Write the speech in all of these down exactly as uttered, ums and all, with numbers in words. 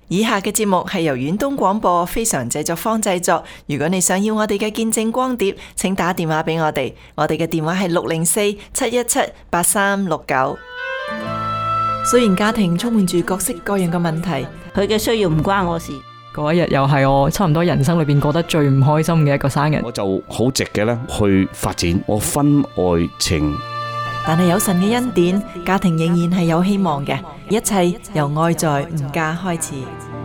以下嘅節目係由遠東廣播非常製作坊製作。如果你想要我哋嘅見證光碟，請打電話俾我哋，我哋嘅電話係六零四七一七八三六九。雖然家庭充滿住各式各樣嘅問題， 佢嘅需要唔關我事。 嗰一日又係我差唔多人生裏邊過得最唔開心嘅一個生日， 我就好直嘅咧去發展我婚外情。 但係有神嘅恩典，家庭仍然係有希望嘅。一切由愛在吾家開始。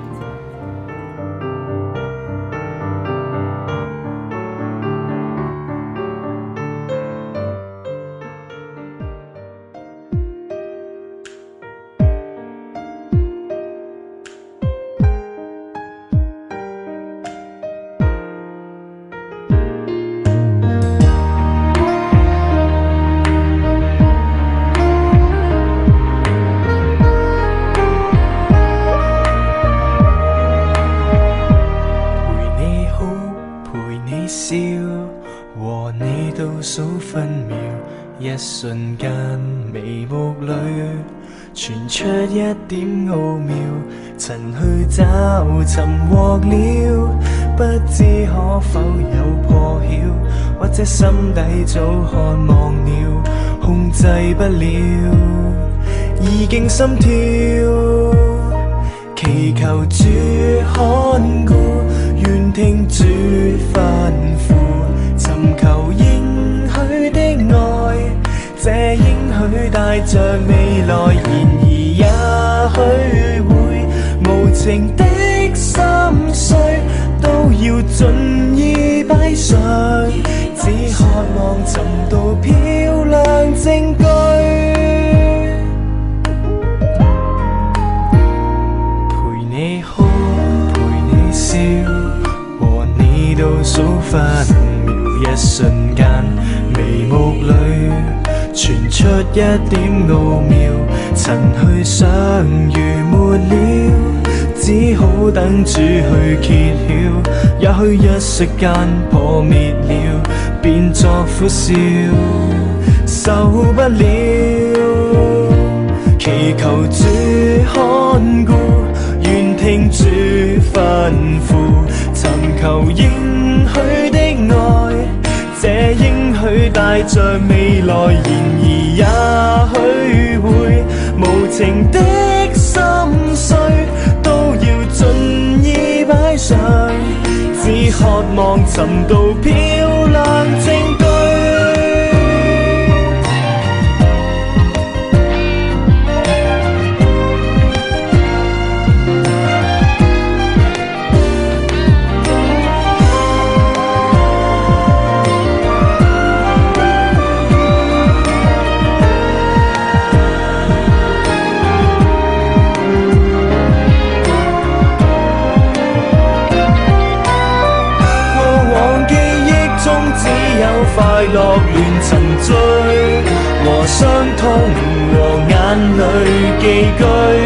和你倒數分秒，一瞬間眉目裏傳出一點奧妙，曾去找尋獲了，不知可否有破曉，或者心底早渴望了，控制不了，已經心跳，祈求主看顧，願聽主吩咐，尋求應許的愛，這應許帶着未來，然而也許會無情的心碎，都要盡意擺上，只渴望尋到漂亮證據，陪你哭，陪你笑，和你倒數分秒，一瞬間眉目裏傳出一點奧妙，曾去想如沒了，只好等主去揭曉，也許一息間破滅了，變作苦笑，受不了，祈求主看顧，願聽主吩咐，尋求應許的愛，這應許帶着未來，然而也許會無情的心碎，都要盡意擺上，只渴望尋到漂亮證據。快樂亂沉醉，和傷痛和眼淚寄居，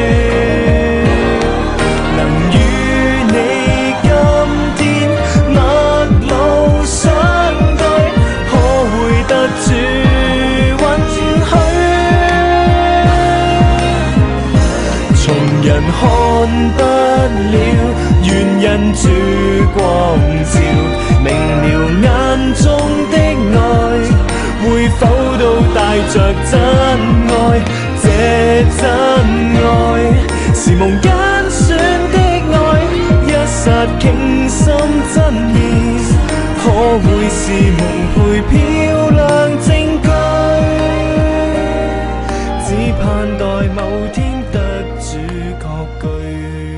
能與你今天陌路相對，可會得主允許，從人看不了，願因主光照，明了眼中的愛，會否都帶着真愛？這真愛是夢揀選的愛，一剎傾心真意，可會是蒙配漂亮證據？只盼待某天得主確據。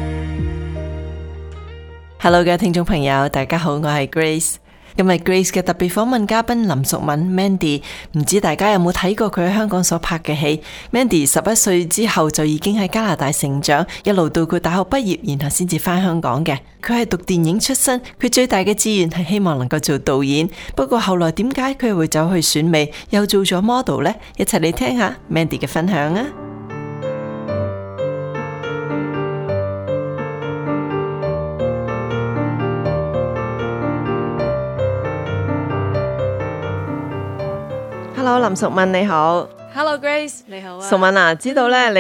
Hello 嘅聽眾朋友，大家好，我係 Grace。今日 Grace 嘅特別訪問嘉賓林淑敏 Mandy， 唔知大家有冇睇過佢喺香港所拍嘅戲？ Mandy 十一歲之後就已經喺加拿大成長，一路到佢大學畢業，然後先至返香港嘅。佢係讀電影出身，佢最大嘅志願係希望能夠做導演。不過後來點解佢會走去選美，又做咗 model 呢？一齊嚟聽下 Mandy 嘅分享啊！Hello 林淑敏你好。 Hello Grace 你好啊。 淑敏啊，知道咧你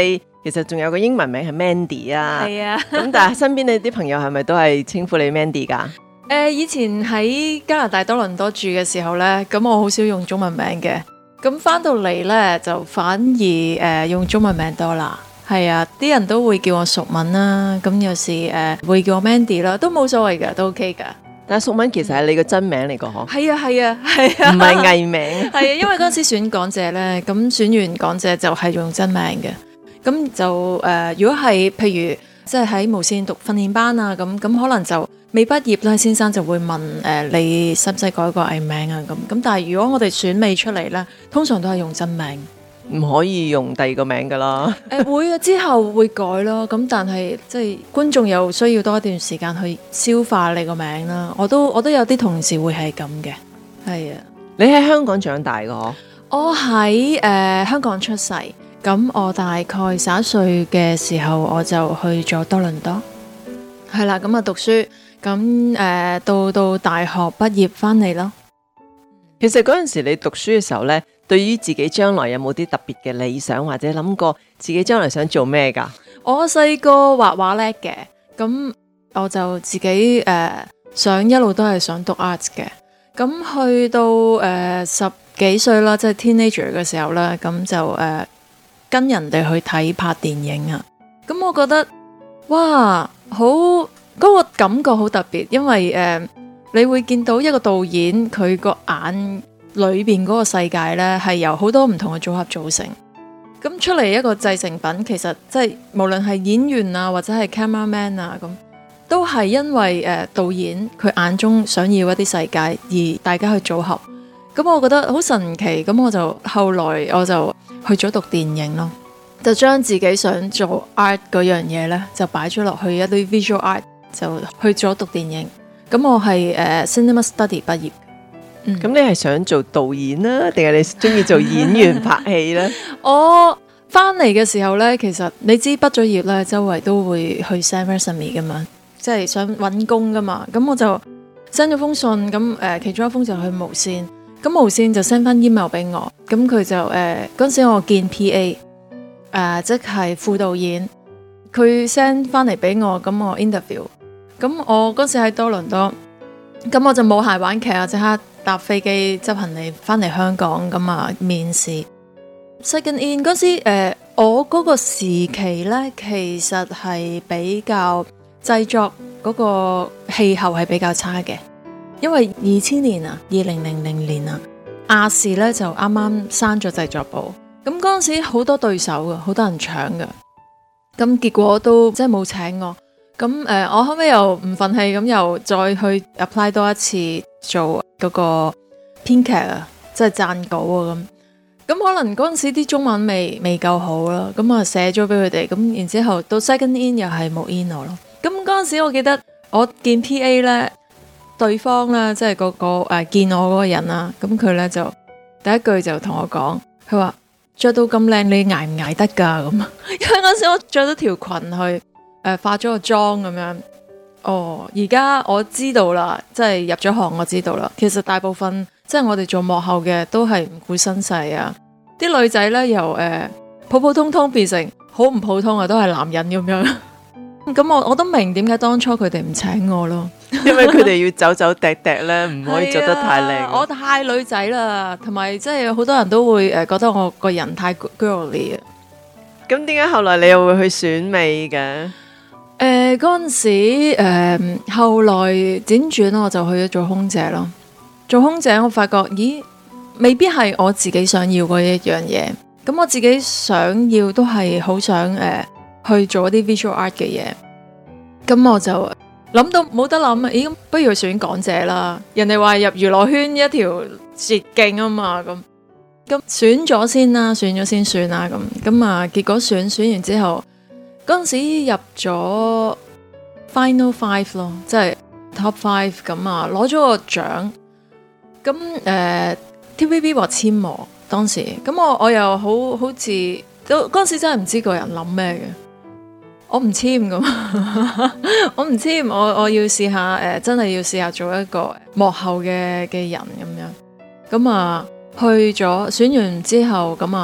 其實仲有個英文名係 Mandy 啊。 係啊。 咁但係身邊你啲朋友係咪都係稱呼你 Mandy 㗎？ 誒、呃、以前喺加拿大多倫多住嘅時候呢，咁我好少用中文名嘅，咁翻到嚟呢，就反而誒、呃、用中文名多啦。係啊，啲人都會叫我淑敏啦，咁有時誒、呃、會叫我 Mandy 啦，都冇所謂㗎，都 OK 㗎。 但係淑敏其實係你個真名嚟個嗬？ 係啊係啊係啊， 唔係藝名。 係啊，因為嗰陣時選港姐呢，咁選完港姐就係用真名嘅，咁就誒、呃、如果係譬如即係喺無線讀訓練班啊，咁咁可能就未畢業咧，先生就會問誒、呃、你使唔使改個藝名啊？咁咁，但係如果我哋選美出嚟咧，通常都係用真名， 唔可以用第二個名噶啦。 誒、呃、會啊，之後會改咯。咁但係即係觀眾又需要多一段時間去消化你個名啦。我都我都有啲同事會係咁嘅，係啊。 你喺香港長大嘅嗬？ 我喺誒、呃、香港出世，咁我大概十一歲嘅時候我就去咗多倫多，係啦，咁啊讀書。咁誒、呃、到到大學畢業翻嚟咯。 其實嗰陣時你讀書嘅時候呢，對於自己將來有冇啲特別嘅理想，或者諗過自己將來想做咩㗎？ 我細個畫畫叻嘅，咁我就自己誒、呃、想一路都係想讀 arts 嘅。咁去到誒、呃、十幾歲啦，即係 teenager 嘅時候咧，咁就誒、呃、跟人哋去睇拍電影啊。咁我覺得哇好〜嗰個感覺好特別，因為誒、呃，你會見到一個導演佢個眼裏邊嗰個世界呢，係由好多唔同嘅組合組成。咁出嚟一個製成品，其實即係無論係演員啊，或者係 cameraman 啊，咁都係因為誒、呃、導演佢眼中想要一啲世界，而大家去組合。咁我覺得好神奇。咁我就後來我就去咗讀電影咯，就將自己想做 art 嗰樣嘢呢，就擺咗落去一啲 visual art。就去咗讀電影，咁我係誒、uh, cinema study 畢業。嗯， 咁你係想做導演啦，定係你中意做演員拍戲呢？ 我翻嚟嘅時候呢，其實你知畢咗業呢，周圍都會去 send resume 噶嘛，即係想揾工噶嘛。咁我就 send 咗封信，咁誒、呃、其中一封就去無線，咁無線就 send 翻 email 俾我，咁佢就誒嗰陣時我見 P A，誒、呃、即係副導演，佢 send 翻嚟俾我，咁我 interview。咁我嗰時喺多倫多，咁我就冇鞋玩劇啊，即刻搭飛機執行李翻嚟香港，咁啊面試。Second in 嗰時，誒、呃、我嗰個時期呢，其實係比較製作嗰個氣候係比較差嘅，因為二千年啊，二零零零年啊，亞視呢就啱啱閂咗製作部，咁嗰陣時好多對手噶，好多人搶噶，咁結果都即係冇請我。咁誒、呃，我後尾又唔忿氣，咁又再去 apply 多一次做嗰個編劇啊，即係撰稿啊咁。咁可能嗰陣時啲中文未未夠好啦，咁啊寫咗俾佢哋，咁然之後到 second in 又係冇 in 我咯。咁嗰陣時我記得我見 P A 咧，對方咧即係嗰個誒、呃、見我嗰個人啊，咁佢咧就第一句就同我講，佢話着到咁靚，你捱唔捱得噶咁？因為嗰陣時我着咗條裙去。誒、呃、化咗個妝咁樣，哦，而家我知道啦，即係入咗行我知道啦。其實大部分即係我哋做幕後嘅都係唔顧身世啊。啲女仔呢，由誒、呃、普普通通變成好唔普通啊，都係男人咁樣。咁我我都明點解當初佢哋唔請我咯， 因為佢哋要走走趯趯咧，唔可以做得太靚、啊。 我太女仔啦，同埋即係好多人都會誒覺得我個人太 girly 啊。 咁點解後來你又會去選美嘅？ 誒嗰陣時，誒、呃、後來輾轉我就去咗做空姐咯。做空姐我發覺，咦，未必係我自己想要嗰一樣嘢。咁我自己想要都係好想誒、呃、去做一啲 visual art 嘅嘢。咁我就諗到冇得諗，咦，不如去選港姐啦。人哋話入娛樂圈一條捷徑啊嘛，咁咁選咗先啦，選咗先算啦。咁咁啊，結果選選完之後。嗰陣時入咗 Final Five 咯，即係 Top Five 咁啊，攞咗個獎。咁誒、呃、T V B 話簽我當時，咁我我又好好似都嗰陣時真係唔知個人諗咩嘅，我唔簽咁，我唔簽，我我要試下誒、呃，真係要試下做一個幕後嘅嘅人咁樣。咁啊去咗選完之後，咁啊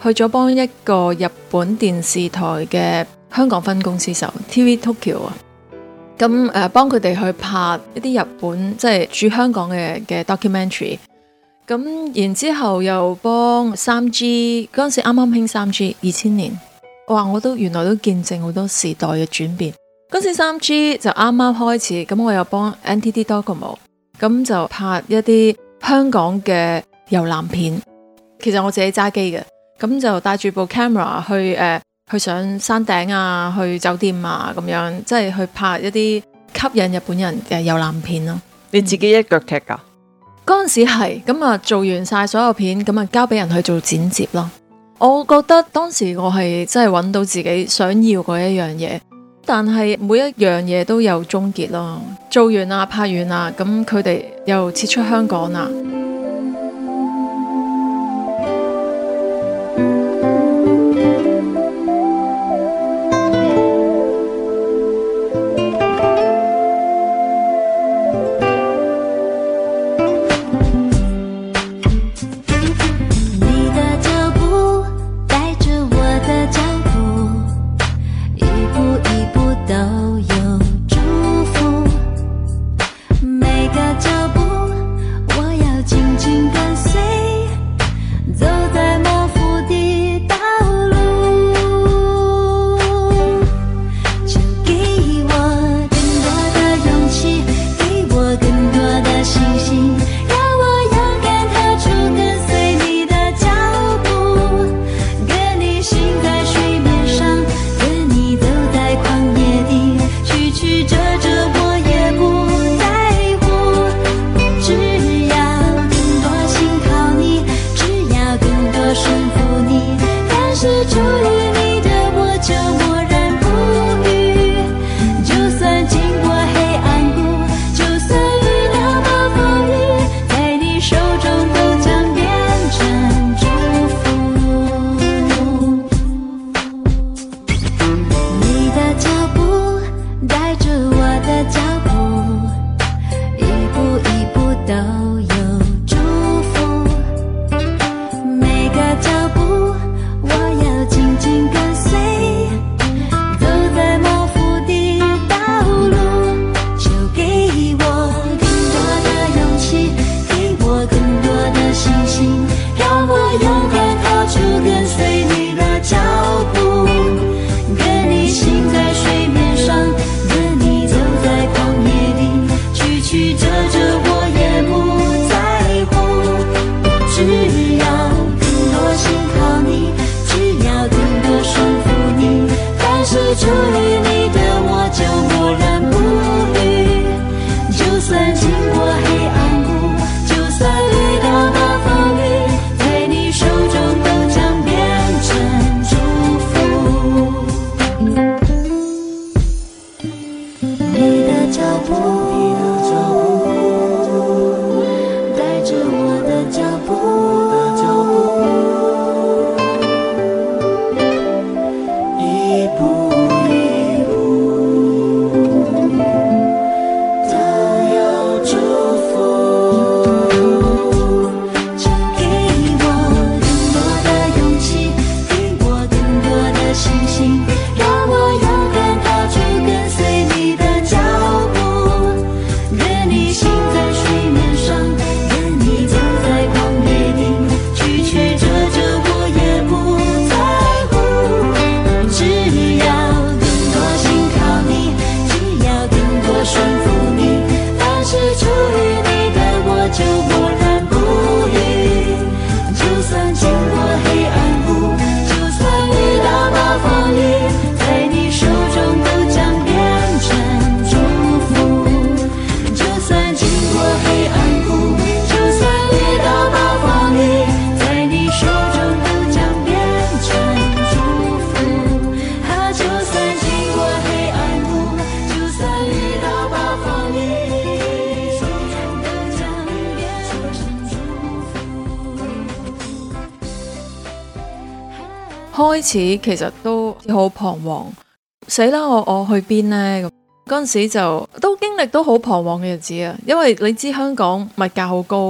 去咗幫一個日本電視台嘅香港分公司手 T V Tokyo 啊，咁誒幫佢哋去拍一啲日本即係駐香港嘅嘅 documentary。咁然之後又幫三 G 嗰陣時啱啱興三 G 二千年，哇！我都原來都見證好多時代嘅轉變。嗰時三 G 就啱啱開始，咁我又幫 N T T Docomo， 咁就拍一啲香港嘅遊覽片。其實我自己揸機嘅，咁就帶住部 camera 去誒、呃、去上山頂啊，去酒店啊咁樣，即係去拍一啲吸引日本人嘅遊覽片咯。 你自己一腳踢㗎？ 嗰陣時係咁啊，做完晒所有片，咁啊交俾人去做剪接咯。我覺得當時我係真係揾到自己想要嗰一樣嘢，但係每一樣嘢都有終結咯。做完啊，拍完啊，咁佢哋又撤出香港啦。開始其實都好彷徨，死啦！我我去邊呢？咁嗰陣時就都經歷都好彷徨嘅日子啊，因為你知香港物價好高，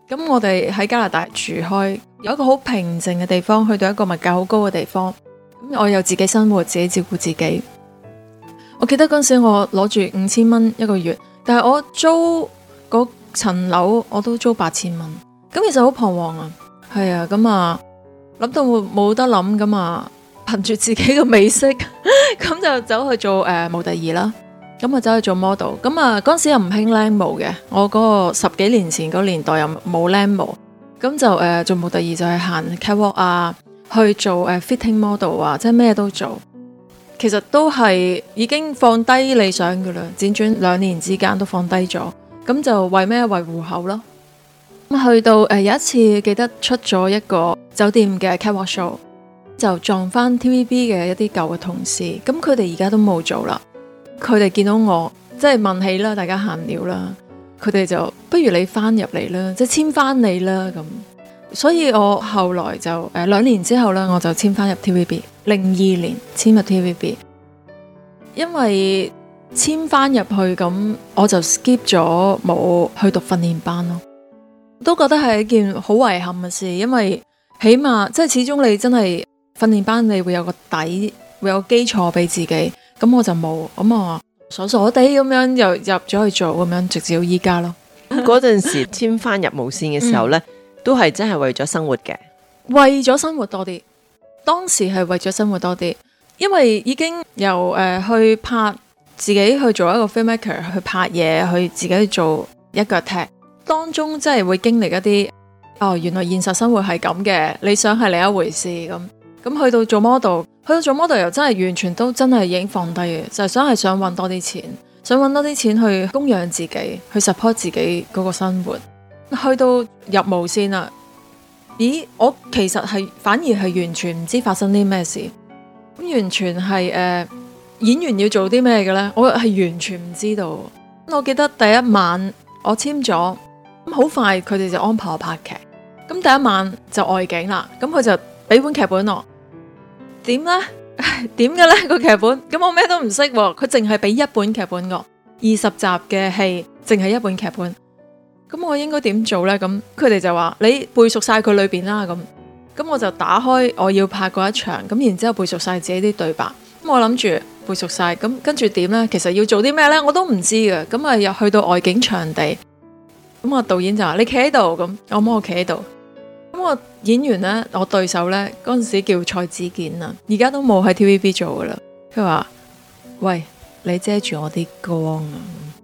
咁我哋喺加拿大住開，有一個好平靜嘅地方，去到一個物價好高嘅地方。咁我又自己生活，自己照顧自己。我記得嗰陣時我攞住五千蚊一個月，但係我租嗰層樓我都租八千蚊。咁其實好彷徨啊，係啊，咁啊諗到冇得諗，咁啊憑住自己嘅美色，咁就走去做誒、呃、模特兒啦。咁啊走去做 model， 咁啊嗰陣時又唔興靚模嘅，我嗰個十幾年前嗰年代又冇靚模，咁就誒、呃、做模特兒就係行 catwalk 啊，去做誒、呃、fitting model 啊，即係咩都做。其實都係已經放低理想噶啦，輾轉兩年之間都放低咗，咁就為咩？為戶口咯。咁去到誒、呃、有一次記得出咗一個酒店嘅 catwalk show， 就撞翻 T V B 嘅一啲舊嘅同事，咁佢哋而家都冇做啦。佢哋見到我，即係問起啦，大家閒聊啦，佢哋就不如你翻入嚟啦，即係簽翻你啦咁。所以我後來就誒、呃、兩年之後啦，我就簽翻入 T V B， 零二年簽入 T V B， 因為簽翻入去咁，我就 skip 咗冇去讀訓練班咯，都覺得係一件好遺憾嘅事，因為起碼即係始終你真係訓練班，你會有個底，會有基礎俾自己。咁我就冇，咁我傻傻地咁樣又入咗去做，咁樣直至到依家咯。 嗰陣時簽翻入無線嘅時候呢，嗯、都係真係為咗生活嘅， 為咗生活多啲。當時係為咗生活多啲，因為已經由誒、呃、去拍自己去做一個 filmmaker， 去拍嘢，去自己去做一腳踢，當中真係會經歷一啲哦，原來現實生活係咁嘅，理想係另一回事咁。咁去到做 model， 去到做 model 又真係完全都真係已經放低嘅，就係想係想揾多啲錢，想揾多啲錢去供養自己，去 support 自己嗰個生活。去到入無線啦，咦？我其實係反而係完全唔知發生啲咩事，咁完全係誒、呃、演員要做啲咩嘅呢？我係完全唔知道。我記得第一晚我簽咗，咁好快佢哋就安排我拍劇，咁第一晚就外景啦，咁佢就俾本劇本我。點呢？點嘅呢個劇本？咁我咩都唔識，佢淨係俾一本劇本我，二十集嘅戲，淨係一本劇本。咁我應該點做呢？咁佢哋就話你背熟晒佢裏邊啦。咁咁我就打開我要拍嗰一場，咁然之後背熟晒自己啲對白。咁我諗住背熟晒，咁跟住點呢？其實要做啲咩呢？我都唔知嘅。咁啊又去到外景場地，咁啊導演就話你企喺度，咁我摸我企喺度。咁我演員呢，我對手呢，嗰陣時叫蔡子健啊，而家都冇喺 T V B 做噶啦。佢話：喂，你遮住我啲光啊！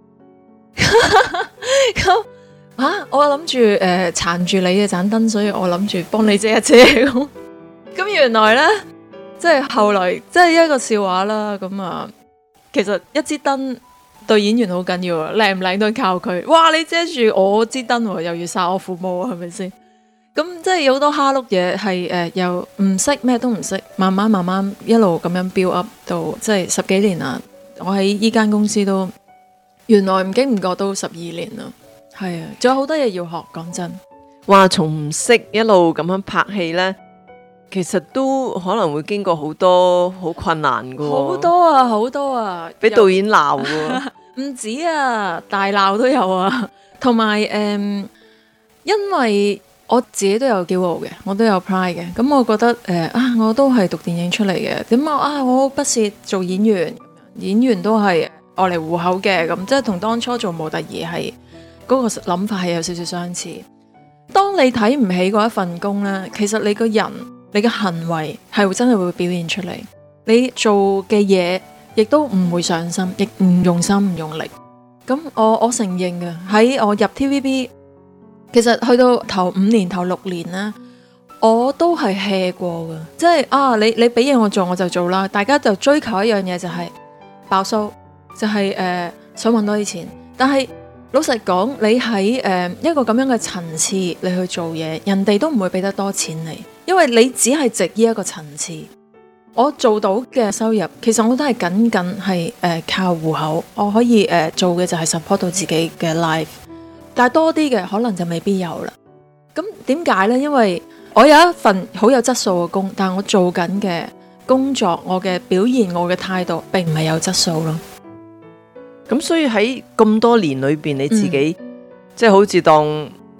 咁啊，我諗住誒撐住你嘅盞燈，所以我諗住幫你遮一遮咁。咁原來呢，即係後來即係一個笑話啦。咁啊，其實一支燈對演員好緊要啊，靚唔靚都靠佢。哇，你遮住我支燈，又要殺我父母啊，係咪先？咁即係有好多蝦碌嘢係誒，又唔識咩都唔識，慢慢慢慢一路咁樣 build up 到即係十幾年啦。我喺依間公司都原來唔經唔覺都十二年啦，係啊，仲有好多嘢要學。講真， 話從唔識一路咁樣拍戲呢，其實都可能會經過好多好困難噶， 好多啊，好多啊， 俾導演鬧噶， 唔止啊，大鬧都有啊，同埋誒，因為。我自己都有驕傲嘅，我都有 pride 嘅。咁我覺得誒、呃、啊，我都係讀電影出嚟嘅。點啊啊，我不屑做演員，演員都係愛嚟糊口嘅。咁即係同當初做模特兒係嗰個諗法係有少少相似。當你睇唔起嗰一份工呢，其實你個人、你嘅行為係會真係會表現出嚟。你做嘅嘢亦都唔會上心，亦唔用心唔用力。咁我我承認嘅，喺我入 T V B。其實去到頭五年頭六年呢，我都係 hea 過嘅，即係啊，你你俾嘢我做我就做啦，大家就追求一樣嘢就係爆數，就係、是、誒、呃、想搵多啲錢。但係老實講，你喺誒、呃、一個咁樣嘅層次你去做嘢，人哋都唔會俾得多錢你，因為你只係值呢一個層次。我做到嘅收入，其實我都係僅僅係誒靠戶口，我可以誒、呃、做嘅就係 support 到自己嘅 life。但係多啲嘅可能就未必有啦。咁點解呢？因為我有一份好有質素嘅工，但係我做緊嘅工作，我嘅表現，我嘅態度，並唔係有質素咯。 咁所以喺咁多年裏邊，你自己、嗯、即係好似當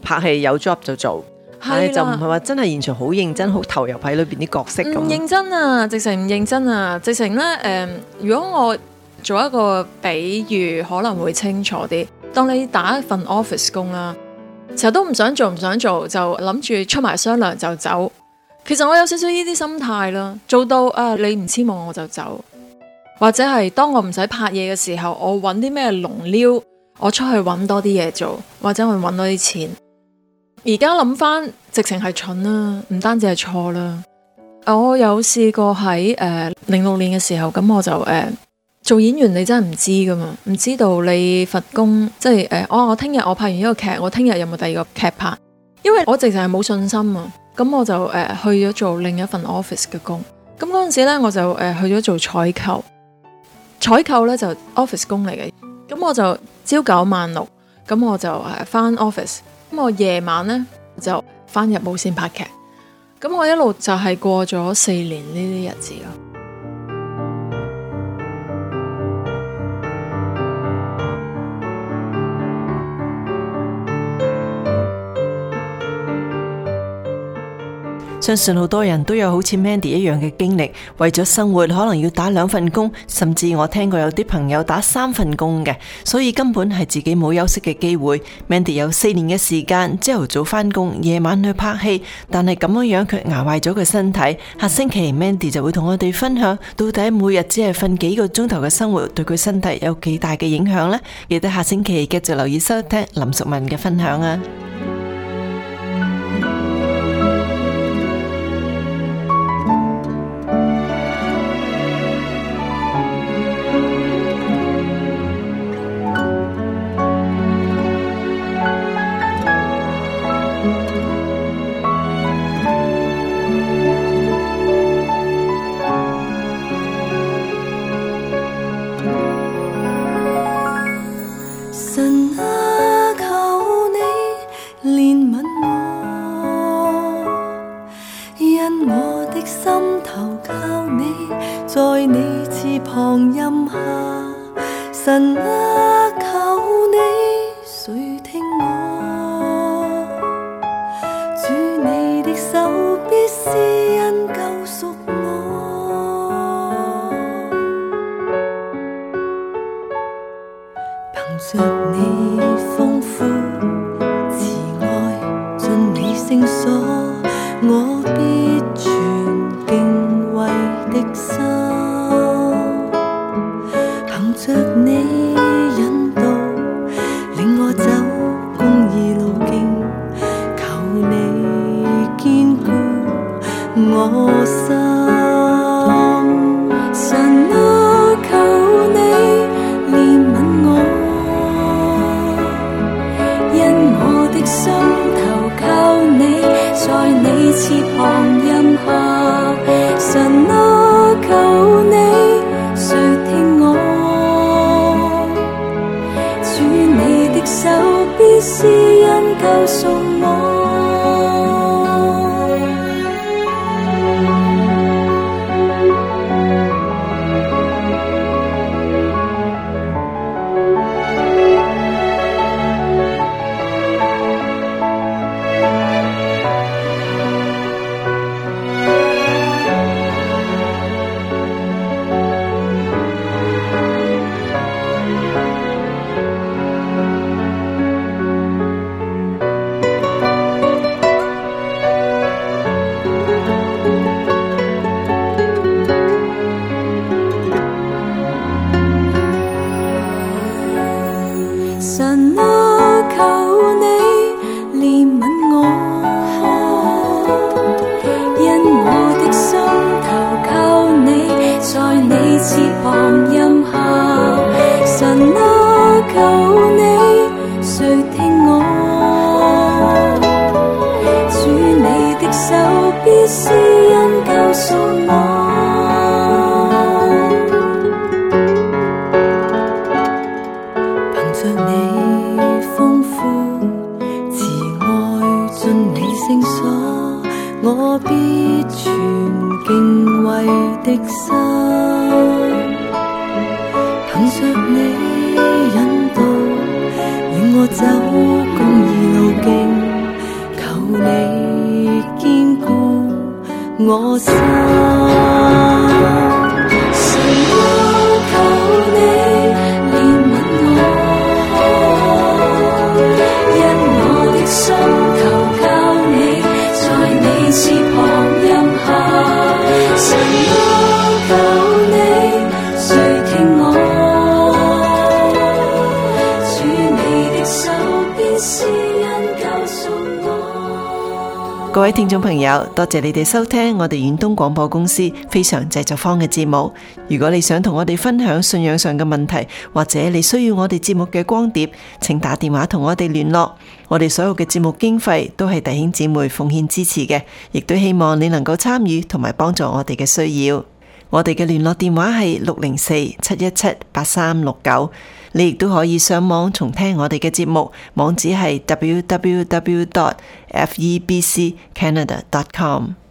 拍戲有 job 就做，但係就唔係話真係完全好認真、好投入喺裏邊啲角色咁。 唔認真啊，直情唔認真啊，直情咧誒，如果我做一個比喻，可能會清楚啲。當你打一份 office 工啦，成日都唔想做唔想做，就諗住出埋雙糧就走。其實我有少少呢啲心態啦，做到啊你唔簽我我就走，或者係當我唔使拍嘢嘅時候，我揾啲咩龍溜，我出去揾多啲嘢做，或者我揾多啲錢。而家諗翻，直情係蠢啦，唔單止係錯啦。我有試過喺誒零六年嘅時候，咁我就誒。呃做演員你真係唔知噶嘛，唔知道你份工即係誒，我我聽日我拍完呢個劇，我聽日有冇第二個劇拍？因為我直情係冇信心啊，咁我就誒、呃、去咗做另一份 office 嘅工。咁嗰陣時咧，我就誒、呃、去咗做採購，採購咧就 office 工嚟嘅。咁我就朝九晚六，咁我就誒翻 office，咁我夜晚咧就翻入無線拍劇。咁我一路就係過咗四年呢啲日子咯。 相信好多人都有好似 Mandy 一樣嘅經歷，為咗生活可能要打兩份工，甚至我聽過有啲朋友打三份工嘅，所以根本係自己冇休息嘅機會。Mandy 有四年嘅時間，朝頭早返工，夜晚去拍戲，但係咁樣樣佢捱壞咗佢身體。下星期 Mandy 就會同我哋分享，到底每日只係瞓幾個鐘頭嘅生活對佢身體有幾大嘅影響呢？記得下星期繼續留意收聽林淑文嘅分享啊！ 神啊，求你垂聽我，主你的手必施恩救贖我，憑着你豐富慈愛盡你聖所，我必存敬畏的心。着你引導，令我走公義路徑，求你堅固我心。神啊，求你憐憫我，因我的心投靠你，在你翅膀蔭下。神啊，求你垂聽我，手必施恩救贖我。神啊，求你憐憫我，因我的心投靠你，在你翅膀蔭下。神啊，求你垂聽我，主你的手必施恩救贖我。我必存敬畏的心，憑着你引導，令我走公義路徑， 你堅固我心。神啊，求你憐憫我，因我的心求靠你，在你翅膀蔭下。神啊，求你垂聽我，主你的手邊施恩救贖我。 各位聽眾朋友，多謝你哋收聽我哋遠東廣播公司非常製作坊嘅節目。如果你想同我哋分享信仰上嘅問題，或者你需要我哋節目嘅光碟，請打電話同我哋聯絡。我哋所有嘅節目經費都係弟兄姊妹奉獻支持嘅，亦都希望你能夠參與同埋幫助我哋嘅需要。我哋嘅聯絡電話係六零四七一七八三六九。你亦都可以上網重聽我哋嘅節目，網址係 double-u double-u double-u dot f e b c canada dot com。